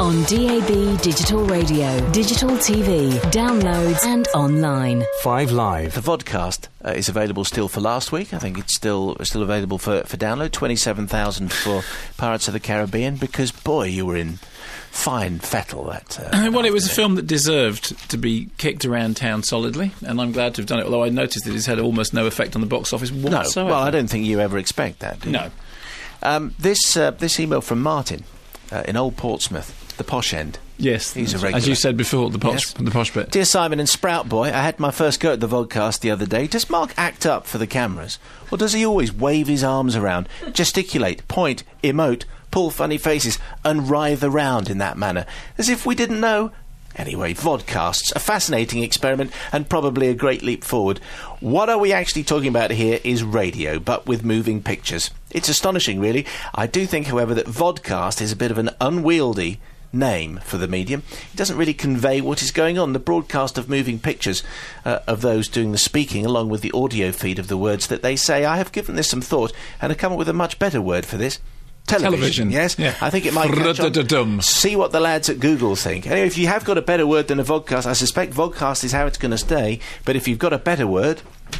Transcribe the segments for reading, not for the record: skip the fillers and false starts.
On DAB Digital Radio, digital TV, downloads and online. 5 Live. The vodcast is available still for last week. I think it's still available for download. 27,000 for Pirates of the Caribbean, because, boy, you were in fine fettle that... well, it was a film that deserved to be kicked around town solidly, and I'm glad to have done it, although I noticed that it's had almost no effect on the box office whatsoever. No, well, I don't think you ever expect that, do you? No. This email from Martin in Old Portsmouth, the posh end. Yes, he's a regular. As you said before, the posh bit. Dear Simon and Sprout Boy, I had my first go at the vodcast the other day. Does Mark act up for the cameras? Or does he always wave his arms around, gesticulate, point, emote, pull funny faces, and writhe around in that manner, as if we didn't know? Anyway, vodcasts, a fascinating experiment and probably a great leap forward. What are we actually talking about here is radio, but with moving pictures. It's astonishing, really. I do think, however, that vodcast is a bit of an unwieldy name for the medium. It doesn't really convey what is going on. The broadcast of moving pictures of those doing the speaking, along with the audio feed of the words that they say. I have given this some thought and have come up with a much better word for this. Television, yes? Yeah. I think it might catch on. See what the lads at Google think. Anyway, if you have got a better word than a vodcast, I suspect vodcast is how it's going to stay, but if you've got a better word,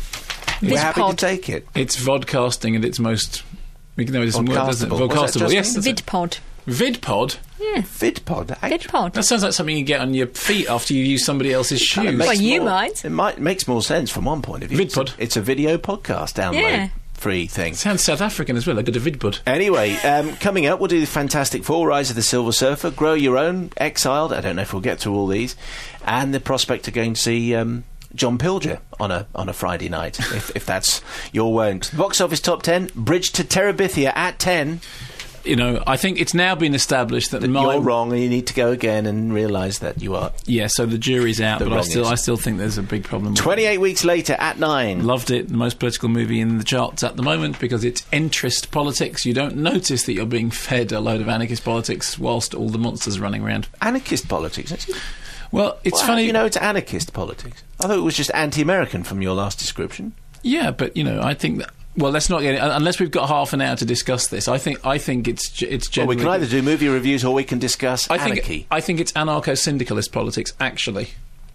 we're happy to take it. It's vodcasting at its most... there's some word, doesn't it? Vodcastable, yes. Vidpod. Vidpod? Yeah. Vidpod? Vidpod. That sounds like something you get on your feet after you use somebody else's shoes. Well, you might. It makes more sense from one point of view. Vidpod. It's a video podcast download. Yeah. Free thing. Sounds South African as well. I got a vidbud. Anyway, coming up, we'll do the Fantastic Four, Rise of the Silver Surfer, Grow Your Own, Exiled. I don't know if we'll get through all these, and the prospect of going to see John Pilger on a Friday night, if that's your wont. Box office top 10, Bridge to Terabithia at 10. You know, I think it's now been established that you're wrong and you need to go again and realise that you are. Yeah, so the jury's out, but I still think there's a big problem with 28 weeks later at 9. Loved it. The most political movie in the charts at the moment because it's interest politics. You don't notice that you're being fed a load of anarchist politics whilst all the monsters are running around. Anarchist politics? Well, it's funny. You know, it's anarchist politics. I thought it was just anti-American from your last description. Yeah, but, you know, I think that... Well, let's not get it, unless we've got half an hour to discuss this. I think it's generally... Well, we can either do movie reviews or we can discuss anarchy. I think it's anarcho-syndicalist politics, actually.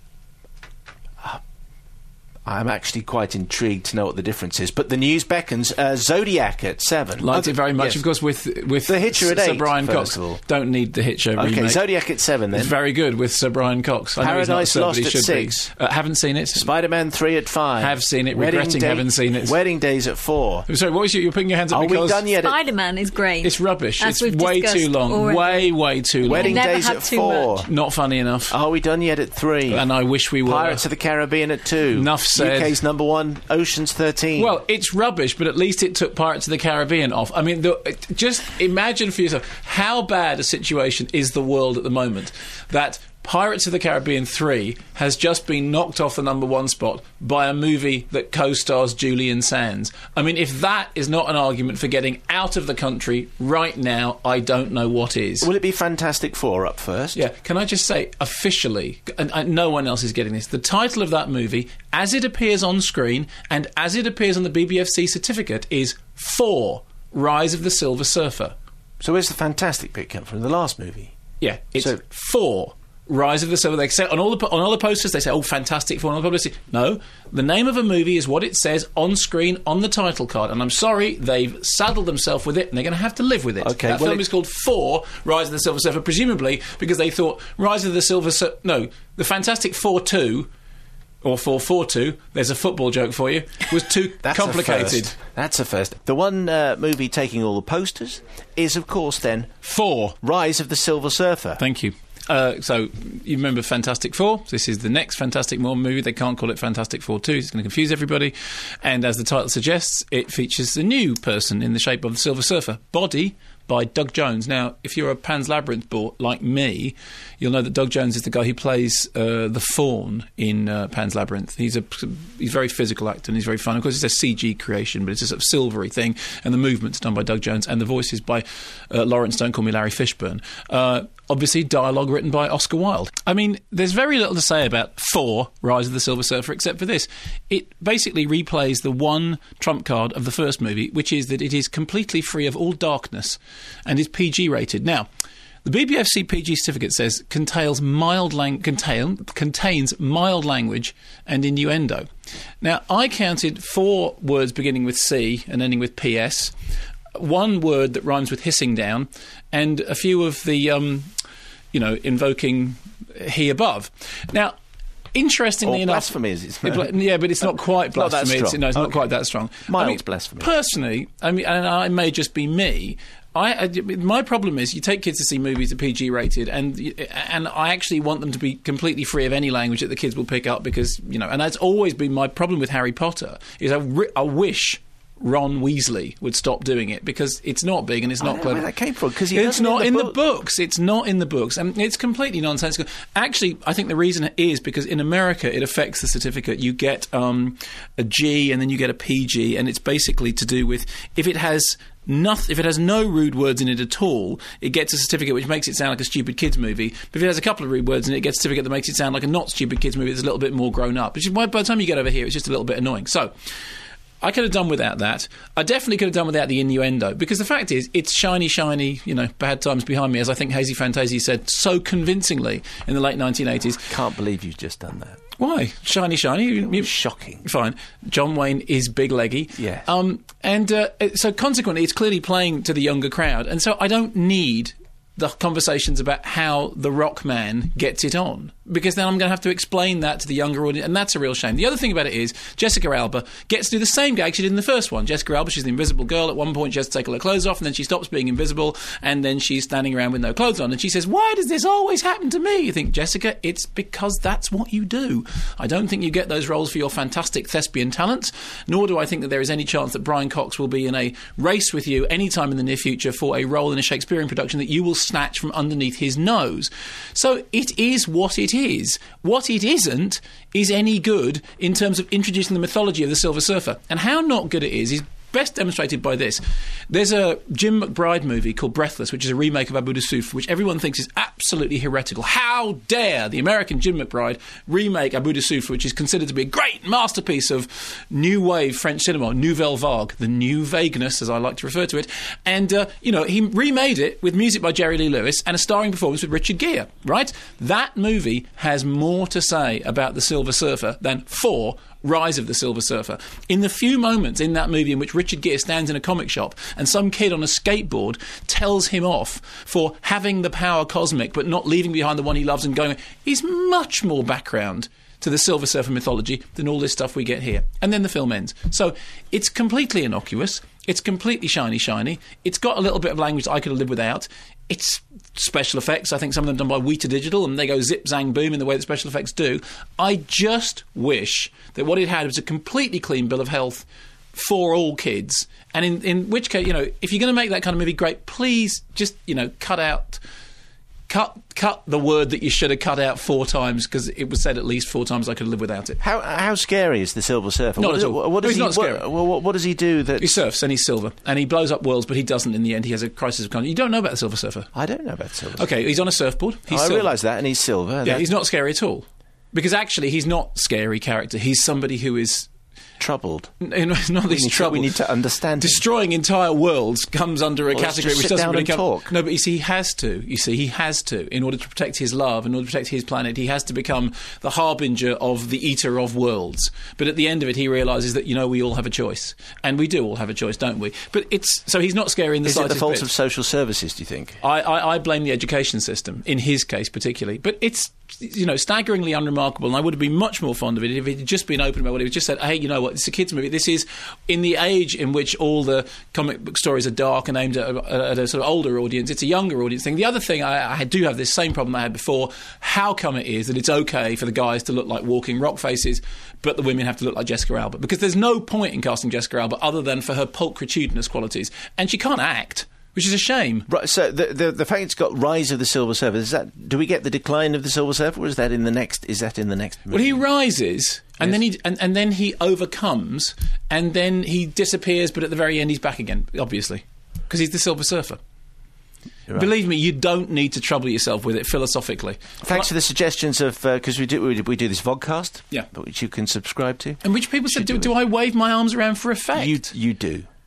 I'm actually quite intrigued to know what the difference is. But the news beckons. Zodiac at 7. Liked it very much, yes. Of course, with The Hitcher at 8, Sir Brian Cox. Don't need the Hitcher remake. Okay, Zodiac at 7 then. It's very good with Sir Brian Cox. Paradise Lost at 6. Haven't seen it. Spider-Man 3 at 5. Have seen it, regretting haven't seen it. Wedding Days at 4. Sorry, what was you're putting your hands up Are because... we done yet? Spider-Man is great. It's rubbish. As it's way too long. Already. Way too long. Wedding Days at 4. Not funny enough. Are we done yet at 3? And I wish we were. Pirates of the Caribbean at 2. Enough said. UK's number 1, Ocean's 13. Well, it's rubbish, but at least it took Pirates of the Caribbean off. I mean, just imagine for yourself how bad a situation is the world at the moment that Pirates of the Caribbean 3 has just been knocked off the number 1 spot by a movie that co-stars Julian Sands. I mean, if that is not an argument for getting out of the country right now, I don't know what is. Will it be Fantastic Four up first? Yeah, can I just say, officially, and no one else is getting this, the title of that movie, as it appears on screen and as it appears on the BBFC certificate, is 4, Rise of the Silver Surfer. So where's the fantastic bit come from? The last movie? Yeah, it's 4, Rise of the Silver. They say on all the posters they say, "Oh, Fantastic Four," on all the publicity. No, the name of a movie is what it says on screen on the title card. And I'm sorry, they've saddled themselves with it, and they're going to have to live with it. Okay, that film is called 4, Rise of the Silver Surfer, presumably because they thought Rise of the Silver Surfer. No, the Fantastic Four 2. Or 442, there's a football joke for you, was too complicated. That's a first. The one movie taking all the posters is, of course, then 4, Rise of the Silver Surfer. Thank you. So, you remember Fantastic Four? This is the next Fantastic Four movie. They can't call it Fantastic Four 2. It's going to confuse everybody. And as the title suggests, it features a new person in the shape of the Silver Surfer. Body by Doug Jones. Now, if you're a Pan's Labyrinth bore like me, you'll know that Doug Jones is the guy who plays the Faun in Pan's Labyrinth. He's a very physical actor and he's very fun. Of course, it's a CG creation, but it's a sort of silvery thing, and the movement's done by Doug Jones, and the voice is by Lawrence Don't Call Me Larry Fishburne. Obviously, dialogue written by Oscar Wilde. I mean, there's very little to say about 4, Rise of the Silver Surfer, except for this. It basically replays the one trump card of the first movie, which is that it is completely free of all darkness and is PG rated. Now, The BBFC PG certificate says contains mild language and innuendo. Now, I counted 4 words beginning with C and ending with PS, 1 word that rhymes with hissing down, and a few of the, invoking he above. Now, interestingly enough... blasphemy, is it? Yeah, but it's not quite blasphemy. It's not quite that strong. Mild blasphemy. Personally, and I may just be me... my problem is you take kids to see movies that are PG rated, and I actually want them to be completely free of any language that the kids will pick up because, and that's always been my problem with Harry Potter, is I wish Ron Weasley would stop doing it because it's not big and it's not clever. Where that came from? Because it's not in the books. It's not in the books, and it's completely nonsensical. Actually, I think the reason is because in America it affects the certificate. You get a G and then you get a PG, and it's basically to do with if it has no rude words in it at all, it gets a certificate which makes it sound like a stupid kids movie. But if it has a couple of rude words in it, it gets a certificate that makes it sound like a not stupid kids movie that's a little bit more grown up. Which is why by the time you get over here, it's just a little bit annoying. So I could have done without that. I definitely could have done without the innuendo, because the fact is, it's shiny, bad times behind me, as I think Hazy Fantasy said so convincingly in the late 1980s. I can't believe you've just done that. Why? Shiny. Shocking. Fine. John Wayne is big leggy. Yes. So consequently, it's clearly playing to the younger crowd, and so I don't need the conversations about how the rock man gets it on, because then I'm going to have to explain that to the younger audience, and that's a real shame. The other thing about it is Jessica Alba gets to do the same gag she did in the first one. Jessica Alba, she's the invisible girl. At one point she has to take all her clothes off, and then she stops being invisible, and then she's standing around with no clothes on, and she says, "Why does this always happen to me?" You think, Jessica, it's because that's what you do. I don't think you get those roles for your fantastic thespian talents, nor do I think that there is any chance that Brian Cox will be in a race with you anytime in the near future for a role in a Shakespearean production that you will snatch from underneath his nose. So it is what it is. What it isn't is any good in terms of introducing the mythology of the Silver Surfer. And how not good it is best demonstrated by this. There's a Jim McBride movie called Breathless, which is a remake of Abu Dussouf, which everyone thinks is absolutely heretical. How dare the American Jim McBride remake Abu Dussouf, which is considered to be a great masterpiece of new wave French cinema, Nouvelle Vague, the new vagueness, as I like to refer to it. And, he remade it with music by Jerry Lee Lewis and a starring performance with Richard Gere, right? That movie has more to say about the Silver Surfer than Rise of the Silver Surfer. In the few moments in that movie in which Richard Gere stands in a comic shop and some kid on a skateboard tells him off for having the power cosmic but not leaving behind the one he loves and going, is much more background to the Silver Surfer mythology than all this stuff we get here. And then the film ends. So it's completely innocuous. It's completely shiny. It's got a little bit of language that I could have lived without. It's special effects. I think some of them done by Weta Digital, and they go zip, zang, boom in the way that special effects do. I just wish that what it had was a completely clean bill of health for all kids. And in which case, if you're going to make that kind of movie, great, please just, cut the word that you should have cut out 4 times, because it was said at least 4 times. I could live without it. How scary is the Silver Surfer? Not at all. What does he's not scary. What does he do? He surfs and he's silver and he blows up worlds, but he doesn't in the end. He has a crisis of conscience. You don't know about the Silver Surfer? I don't know about the Silver Surfer. Okay, he's on a surfboard. I realise that, and he's silver. Yeah, he's not scary at all. Because actually, he's not a scary character. He's somebody who is troubled. It's not this trouble. We need to understand. Destroying entire worlds comes under a category which doesn't really talk. No, but you see, he has to, in order to protect his love, in order to protect his planet, he has to become the harbinger of the eater of worlds. But at the end of it, he realises that we all have a choice, and we do all have a choice, don't we? But so he's not scary in the slightest bit. Is it the fault of social services, do you think? I blame the education system in his case particularly, but it's staggeringly unremarkable, and I would have been much more fond of it if he'd just been open about it. He just said, hey, you know what, it's a kids' movie. This is in the age in which all the comic book stories are dark and aimed at a sort of older audience. It's a younger audience thing. The other thing, I do have this same problem I had before. How come it is that it's okay for the guys to look like walking rock faces, but the women have to look like Jessica Alba? Because there's no point in casting Jessica Alba other than for her pulchritudinous qualities, and she can't act. Which is a shame. Right, so the fact it's got Rise of the Silver Surfer, do we get the decline of the Silver Surfer, or is that in the next movie? Well, he rises, and then he overcomes, and then he disappears, but at the very end he's back again, obviously. Because he's the Silver Surfer. Right. Believe me, you don't need to trouble yourself with it philosophically. Thanks for the suggestions of, because we do this vodcast, yeah, which you can subscribe to. And which people said, do I wave my arms around for effect? You do.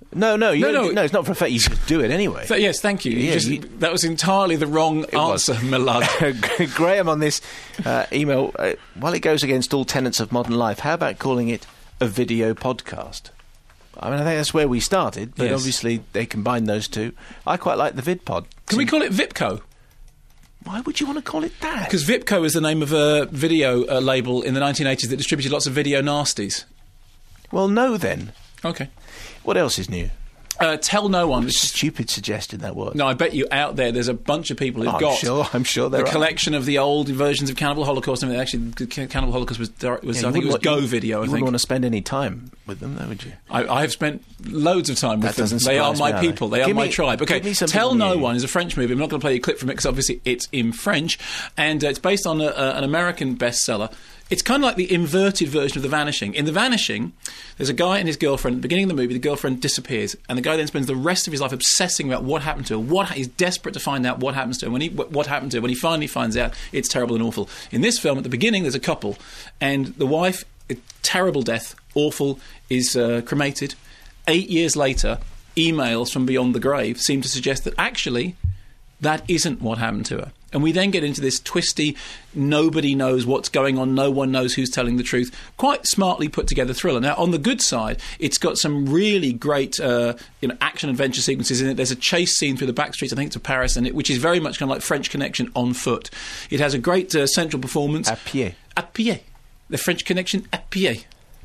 No, No, it's not for a fact. You just do it anyway. Yes, thank you. Yeah, That was entirely the wrong answer, my lad. Graham on this email, while it goes against all tenets of modern life, how about calling it a video podcast? I mean, I think that's where we started, but obviously they combine those two. I quite like the VidPod. Can we call it Vipco? Why would you want to call it that? Because Vipco is the name of a video label in the 1980s that distributed lots of video nasties. Well, no then. Okay. What else is new? Tell no one. Stupid suggestion that was. No, I bet you out there's a bunch of people who've got I'm sure there the are. collection of the old versions of Cannibal Holocaust. I mean, actually, Cannibal Holocaust was I think it was Go Video. You wouldn't want to spend any time with them, though, would you? I have spent loads of time with them. Doesn't They are surprise my me, people. They are my tribe. Okay, Tell No One is a French movie. I'm not going to play you a clip from it because obviously it's in French, and it's based on an American bestseller. It's kind of like the inverted version of The Vanishing. In The Vanishing, there's a guy and his girlfriend. At the beginning of the movie, the girlfriend disappears, and the guy then spends the rest of his life obsessing about what happened to her. He's desperate to find out what happens to her. What happened to her. When he finally finds out, it's terrible and awful. In this film, at the beginning, there's a couple, and the wife, a terrible death, awful, is cremated. 8 years later, emails from beyond the grave seem to suggest that actually that isn't what happened to her. And we then get into this twisty, nobody knows what's going on, no one knows who's telling the truth, quite smartly put together thriller. Now, on the good side, it's got some really great action-adventure sequences in it. There's a chase scene through the back streets, I think, to Paris, which is very much kind of like French Connection on foot. It has a great central performance. À pied. À pied. The French Connection à pied.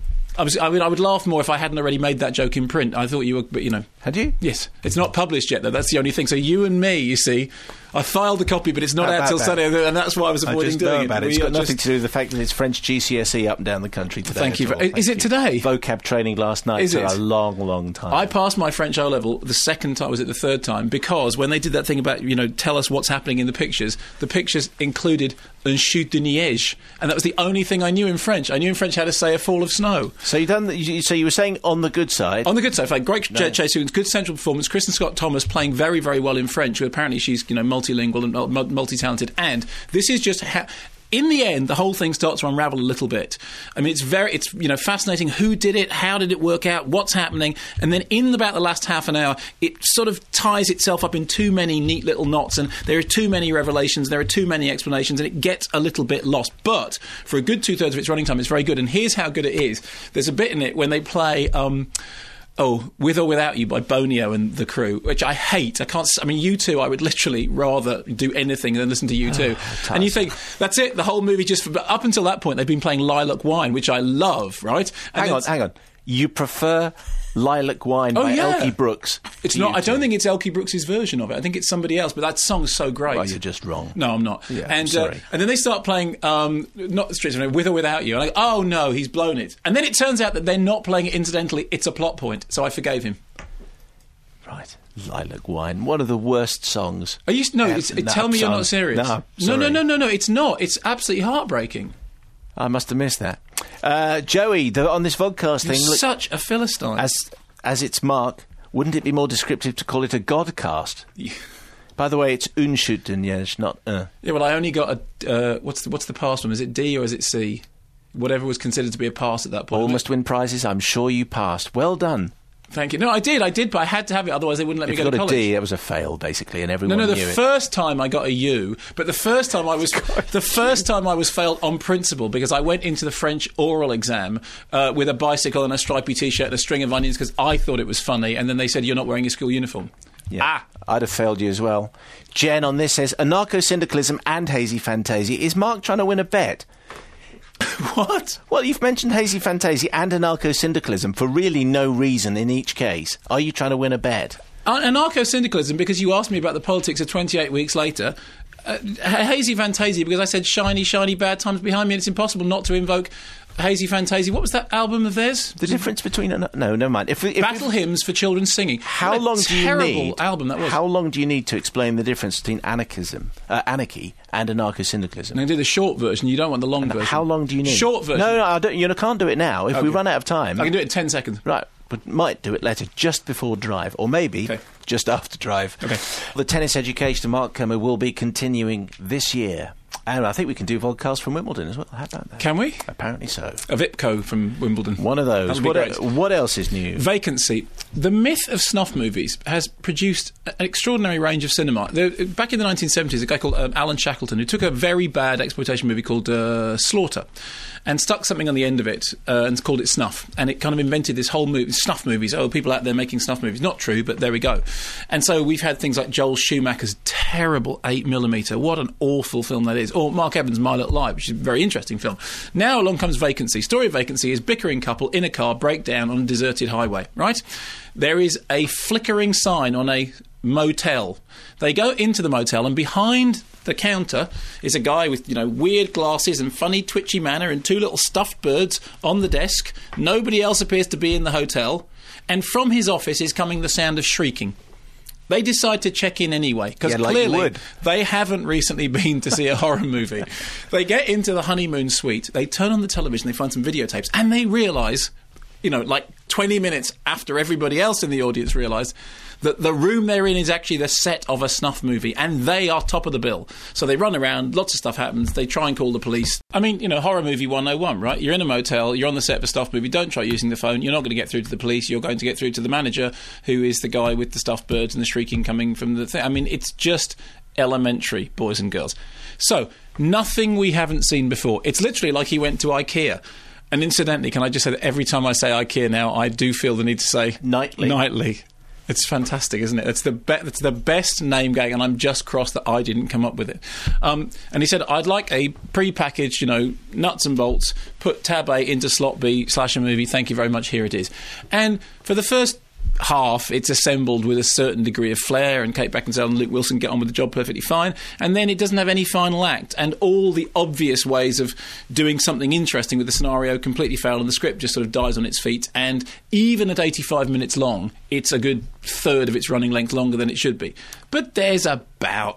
I would laugh more if I hadn't already made that joke in print. I thought you were, but Had you? Yes. It's not published yet, though. That's the only thing. So you and me, you see, I filed the copy, but it's not out till Saturday, and that's why I was avoiding doing it. It's got nothing to do with the fact that it's French GCSE up and down the country today. Thank you. Is it today? Vocab training last night for a long, long time. I passed my French O-level the second time, was it the third time, because when they did that thing about, tell us what's happening in the pictures included un chute de neige, and that was the only thing I knew in French. I knew in French how to say a fall of snow. So you were saying on the good side? On the good side, like great chase sequence, good central performance, Kristen Scott Thomas playing very, very well in French, who apparently she's multilingual and multi-talented, and this is just in the end, the whole thing starts to unravel a little bit. I mean, it's fascinating. Who did it? How did it work out? What's happening? And then in about the last half an hour, it sort of ties itself up in too many neat little knots, and there are too many revelations, there are too many explanations, and it gets a little bit lost. But for a good 2/3 of its running time, it's very good. And here's how good it is. There's a bit in it when they play With or Without You by Bonio and the Crew, which I hate. U2, I would literally rather do anything than listen to U2. And you think, that's it, the whole movie up until that point, they've been playing Lilac Wine, which I love, right? And hang on. You prefer Lilac Wine by Elkie Brooks? It's not. I don't think it's Elkie Brooks' version of it. I think it's somebody else, but that song's so great. Well, you're just wrong. No, I'm not. Yeah, I'm sorry. And then they start playing, not Streets, With or Without You. And I go, oh no, he's blown it. And then it turns out that they're not playing it incidentally, it's a plot point. So I forgave him. Right. Lilac Wine, one of the worst songs. Tell me you're not serious. No, it's not. It's absolutely heartbreaking. I must have missed that. Joey, on this vodcast thing... You're such a Philistine. As its mark, wouldn't it be more descriptive to call it a godcast? Yeah. By the way, it's une chute de neige, not Yeah, well, I only got a... what's the pass one? Is it D or is it C? Whatever was considered to be a pass at that point. All must win prizes. I'm sure you passed. Well done. Thank you. No, I did, but I had to have it, otherwise they wouldn't let me go to college. If you got a D, it was a fail, basically, and everyone knew it. The first time I got a U, but the first time I was failed on principle, because I went into the French oral exam with a bicycle and a stripy T-shirt and a string of onions because I thought it was funny, and then they said, you're not wearing your school uniform. Yeah. I'd have failed you as well. Jen on this says, anarcho-syndicalism and hazy fantasy. Is Mark trying to win a bet? What? Well, you've mentioned hazy fantasy and anarcho-syndicalism for really no reason in each case. Are you trying to win a bet? Anarcho-syndicalism, because you asked me about the politics of 28 Weeks Later. Hazy fantasy, because I said shiny, shiny, bad times behind me, and it's impossible not to invoke hazy fantasy. What was that album of theirs? The difference between... No, never mind. Battle Hymns for Children Singing. How long do you need... Terrible album that was. How long do you need to explain the difference between anarchy and anarcho-syndicalism? I'm going to do the short version. You don't want the long version. How long do you need? Short version. No, I don't. You can't do it now. If we run out of time... I can do it in 10 seconds. Right, but might do it later, just before drive, or maybe just after drive. Okay. The tennis education of Mark Kermode will be continuing this year. And I think we can do vodcasts from Wimbledon as well. How about that? Can we? Apparently so. A Vipco from Wimbledon. One of those. That would be great. What else is new? Vacancy. The myth of snuff movies has produced an extraordinary range of cinema. Back in the 1970s, a guy called Alan Shackleton, who took a very bad exploitation movie called Slaughter and stuck something on the end of it and called it Snuff. And it kind of invented this whole snuff movies. Oh, people out there making snuff movies. Not true, but there we go. And so we've had things like Joel Schumacher's terrible 8mm. What an awful film that is. Or Mark Evans' My Little Lie, which is a very interesting film. Now along comes Vacancy. Story of Vacancy is bickering couple in a car break down on a deserted highway, right? There is a flickering sign on a motel. They go into the motel, and behind the counter is a guy with, weird glasses and funny twitchy manner and two little stuffed birds on the desk. Nobody else appears to be in the hotel, and from his office is coming the sound of shrieking. They decide to check in anyway, because clearly they haven't recently been to see a horror movie. They get into the honeymoon suite, they turn on the television, they find some videotapes, and they realise, 20 minutes after everybody else in the audience realised, that the room they're in is actually the set of a snuff movie, and they are top of the bill. So they run around, lots of stuff happens, they try and call the police. I mean, horror movie 101, right? You're in a motel, you're on the set of a snuff movie, don't try using the phone, you're not going to get through to the police, you're going to get through to the manager, who is the guy with the stuffed birds and the shrieking coming from the thing. I mean, it's just elementary, boys and girls. So, nothing we haven't seen before. It's literally like he went to IKEA. And incidentally, can I just say that every time I say IKEA now, I do feel the need to say Nightly. It's fantastic, isn't it? It's the best name gag, and I'm just cross that I didn't come up with it. And he said, I'd like a pre-packaged, nuts and bolts, put tab A into slot B, / a movie, thank you very much, here it is. And for the first half, it's assembled with a certain degree of flair, and Kate Beckinsale and Luke Wilson get on with the job perfectly fine, and then it doesn't have any final act, and all the obvious ways of doing something interesting with the scenario completely fail, and the script just sort of dies on its feet. And even at 85 minutes long, it's a good third of its running length longer than it should be. But there's about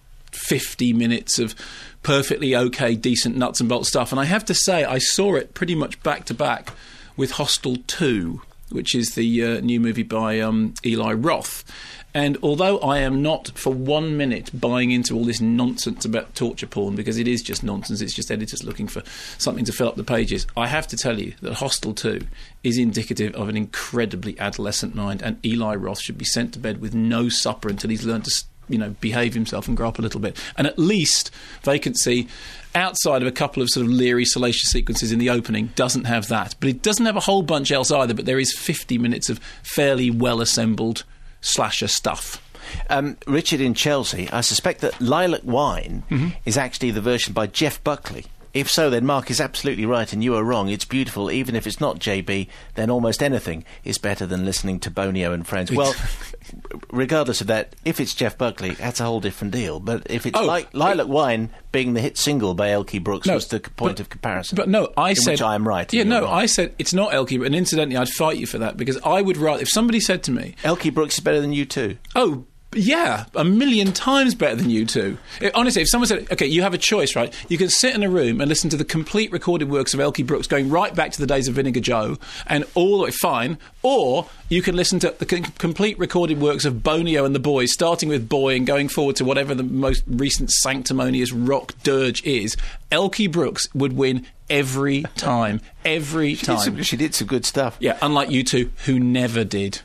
50 minutes of perfectly okay, decent nuts and bolts stuff, and I have to say I saw it pretty much back to back with Hostel 2, which is the new movie by Eli Roth. And although I am not for 1 minute buying into all this nonsense about torture porn, because it is just nonsense, it's just editors looking for something to fill up the pages, I have to tell you that Hostel 2 is indicative of an incredibly adolescent mind, and Eli Roth should be sent to bed with no supper until he's learned to behave himself and grow up a little bit. And at least Vacancy, outside of a couple of sort of leery, salacious sequences in the opening, doesn't have that. But it doesn't have a whole bunch else either, but there is 50 minutes of fairly well-assembled slasher stuff. Richard in Chelsea, I suspect that Lilac Wine is actually the version by Jeff Buckley. If so, then Mark is absolutely right and you are wrong. It's beautiful. Even if it's not JB, then almost anything is better than listening to Bonio and Friends. Well, regardless of that, if it's Jeff Buckley, that's a whole different deal. But if it's Lilac Wine being the hit single by Elkie Brooks was the point of comparison. But no, I said... which I am right. Yeah, no, I said it's not Elkie, and incidentally, I'd fight you for that, because I would rather... If somebody said to me... Elkie Brooks is better than you too. Oh, yeah, 1,000,000 times better than you two. Honestly, if someone said, OK, you have a choice, right? You can sit in a room and listen to the complete recorded works of Elkie Brooks going right back to the days of Vinegar Joe and all the way fine, or you can listen to the complete recorded works of Bonio and the Boys, starting with Boy and going forward to whatever the most recent sanctimonious rock dirge is. Elkie Brooks would win every time. Every time. She did some good stuff. Yeah, unlike you two, who never did.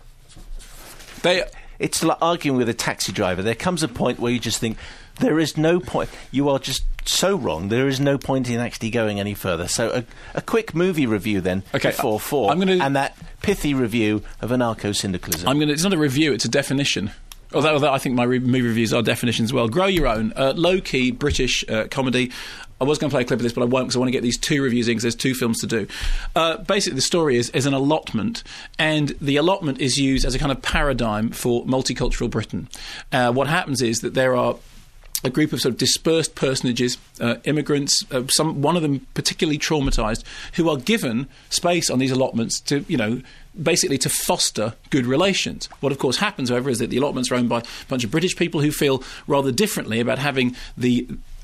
It's like arguing with a taxi driver. There comes a point where you just think, there is no point. You are just so wrong. There is no point in actually going any further. So a quick movie review then, before 4, and that pithy review of anarcho-syndicalism. It's not a review, it's a definition. Although I think my movie reviews are definitions as well. Grow Your Own, low-key British comedy. I was going to play a clip of this, but I won't, because I want to get these 2 reviews in, because there's 2 films to do. Basically, the story is an allotment, and the allotment is used as a kind of paradigm for multicultural Britain. What happens is that there are a group of sort of dispersed personages, immigrants, one of them particularly traumatised, who are given space on these allotments to, basically to foster good relations. What, of course, happens, however, is that the allotments are owned by a bunch of British people who feel rather differently about having the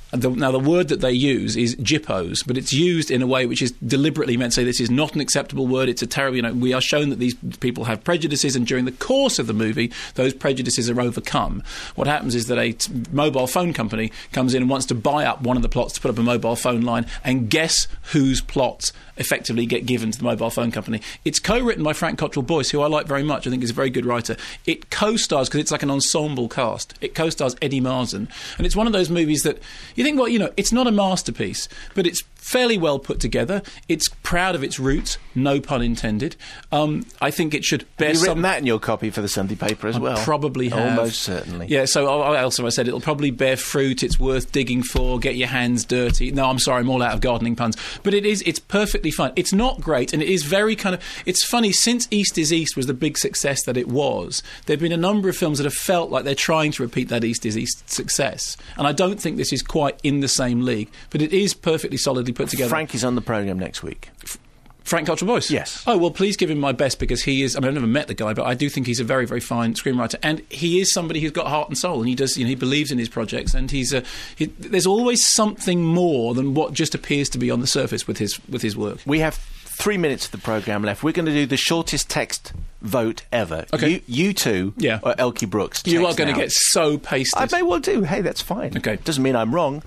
Now, the word that they use is jippos, but it's used in a way which is deliberately meant to say this is not an acceptable word. It's a terrible, we are shown that these people have prejudices, and during the course of the movie, those prejudices are overcome. What happens is that a mobile phone company comes in and wants to buy up one of the plots to put up a mobile phone line, and guess whose plots effectively get given to the mobile phone company. It's co-written by Frank Cottrell Boyce, who I like very much. I think he's a very good writer. It co-stars, because it's like an ensemble cast, it co-stars Eddie Marsan, and it's one of those movies that you think, well, it's not a masterpiece, but it's fairly well put together. It's proud of its roots, no pun intended. I think it should bear Have you written that in your copy for the Sunday paper as well? Probably have. Almost certainly. Yeah, so also I said it'll probably bear fruit, it's worth digging for, get your hands dirty. No, I'm sorry, I'm all out of gardening puns. But it's perfectly fine. It's not great, and it is very it's funny, since East is East was the big success that it was, there have been a number of films that have felt like they're trying to repeat that East is East success. And I don't think this is quite in the same league, but it is perfectly solidly put together. Frank is on the programme next week. Frank Cottrell Boyce? Yes. Oh, well, please give him my best, because he is... I've never met the guy, but I do think he's a very, very fine screenwriter. And he is somebody who's got heart and soul, and he does... he believes in his projects, and there's always something more than what just appears to be on the surface with his work. We have 3 minutes of the programme left. We're going to do the shortest text vote ever. Okay. You two or Elkie Brooks. You are going to get so pasted. I may well do. Hey, that's fine. Okay. Doesn't mean I'm wrong.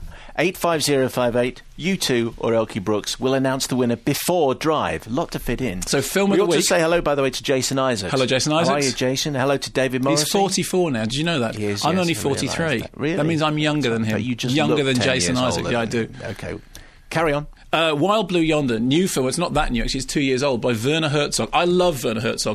85058, you two or Elkie Brooks will announce the winner before Drive. A lot to fit in. So film of we the week. ought to say hello, by the way, to Jason Isaacs. Hello, Jason Isaacs. How are you, Jason? Hello to David Morrissey. He's 44 now. Did you know that? He is, I'm yes, only I 43. that. Really? That means I'm younger than him. But you just younger look than 10 Jason years Isaacs. older. Yeah, I do. Okay. Carry on. Wild Blue Yonder, new film. It's not that new, actually. It's 2 years old, by Werner Herzog. I love Werner Herzog.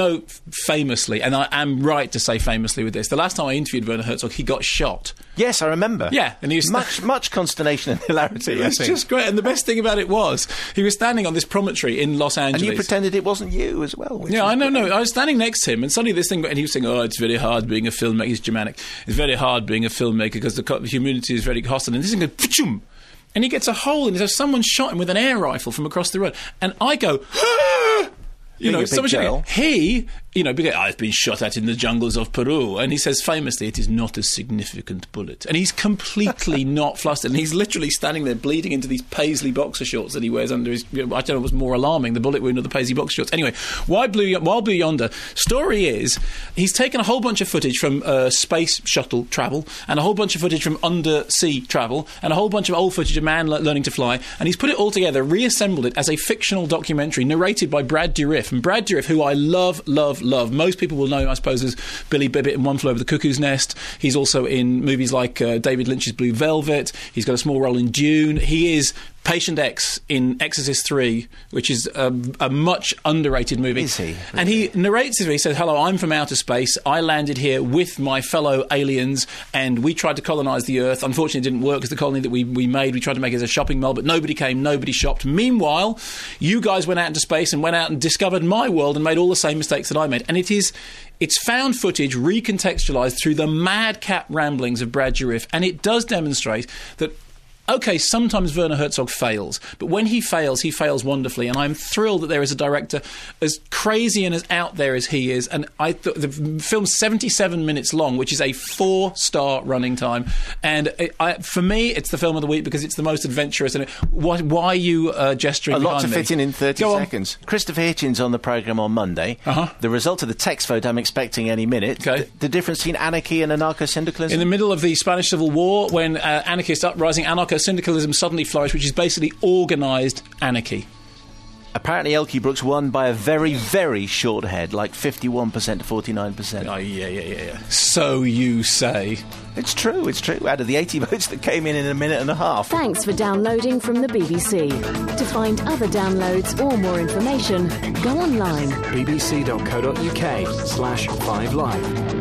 Famously, and I am right to say famously with this, the last time I interviewed Werner Herzog, he got shot. Yes, I remember. Yeah, and he was much consternation and hilarity. It's just great, and the best thing about it was he was standing on this promontory in Los Angeles, and you pretended it wasn't you as well. Yeah, I know. No, I was standing next to him, and suddenly this thing, and he was saying, "Oh, it's very hard being a filmmaker." He's Germanic. It's very hard being a filmmaker because the community is very hostile. And this thing goes, "Pshum!" And he gets a hole in it as if someone shot him with an air rifle from across the road. And I go, "Ah!" Someone shot he, because I've been shot at in the jungles of Peru. And he says famously, it is not a significant bullet. And he's completely not flustered. And he's literally standing there bleeding into these paisley boxer shorts that he wears under his... I don't know what was more alarming, the bullet wound or the paisley boxer shorts. Anyway, Wild Blue Yonder. Story is, he's taken a whole bunch of footage from space shuttle travel, and a whole bunch of footage from undersea travel, and a whole bunch of old footage of man learning to fly, and he's put it all together, reassembled it as a fictional documentary narrated by Brad Dourif. And Brad Dourif, who I love. Most people will know him, I suppose, as Billy Bibbit in One Flew Over the Cuckoo's Nest. He's also in movies like David Lynch's Blue Velvet. He's got a small role in Dune. He is Patient X in Exorcist 3, which is a much underrated movie. Is he? Really? And he narrates it. He says, "Hello, I'm from outer space. I landed here with my fellow aliens, and we tried to colonise the Earth. Unfortunately, it didn't work because the colony that we made, we tried to make it as a shopping mall, but nobody came, nobody shopped. Meanwhile, you guys went out into space and went out and discovered my world and made all the same mistakes that I made." And it's found footage recontextualised through the madcap ramblings of Brad Dourif, and it does demonstrate that, OK, sometimes Werner Herzog fails, but when he fails wonderfully, and I'm thrilled that there is a director as crazy and as out there as he is, and the film's 77 minutes long, which is a 4-star running time, and for me, it's the film of the week because it's the most adventurous, and why are you gesturing a lot to me? fit in 30 seconds. Christopher Hitchens on the programme on Monday. The result of the text vote I'm expecting any minute. Okay. The difference between anarchy and anarcho-syndicalism? In the middle of the Spanish Civil War, when anarchist uprising, anarcho-syndicalism suddenly flourished, which is basically organised anarchy. Apparently Elkie Brooks won by a very, very short head, like 51% to 49%. Oh, yeah. So you say. It's true. Out of the 80 votes that came in a minute and a half. Thanks for downloading from the BBC. To find other downloads or more information, go online. bbc.co.uk/5live.